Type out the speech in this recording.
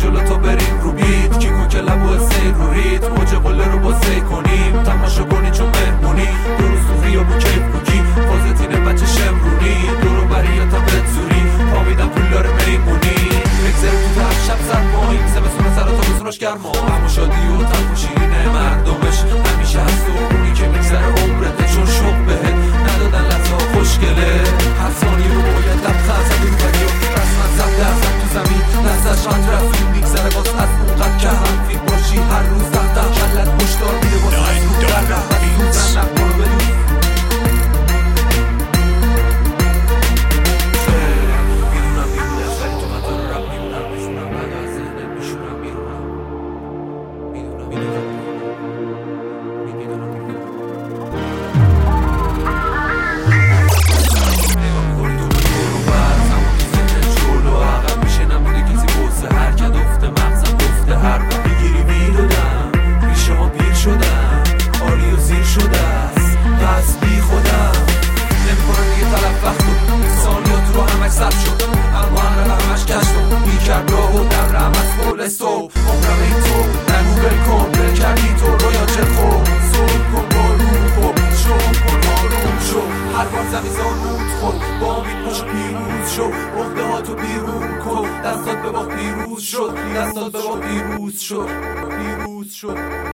جلو تو بریم رو بیت کیکو که لبو سیر رو ریت موج قله رو با سی کنیم تماشا کنی چون مهمونی دو روز تو خیابون کیف کوکی فازتینه بچه شمرونی دورو بری یا تا بتزوری پامیدم پولار میمونی بگذاریم تو هر شب سر ماهیم زمستون سر تا بزناش گرما اما شادی و تلخ و شیرینه مردمش همیشه هست و اونی که میگذره عمرته چون شوق بهت ندادن لحظه خوشگله هر ثانیه رو باید لبخند زدی رو بری و رسمت زد درزد تو زمین لحظهش رد رفت میگذره باز از اونقدر که همفی باشی هر روز دفتر کلت مشتار میده باز از رو در رفت سوزن نقل رو بدون عمرم این تو نگو بکن بل کردی تو رویا چه خوب صبح کن بارون خوب شو کن آروم شو هر بار زمین زانوت خود با امید پاشو پیروز شو عقده ها تو بیرون کن دستات به با پیروز شد دستات به با پیروز شد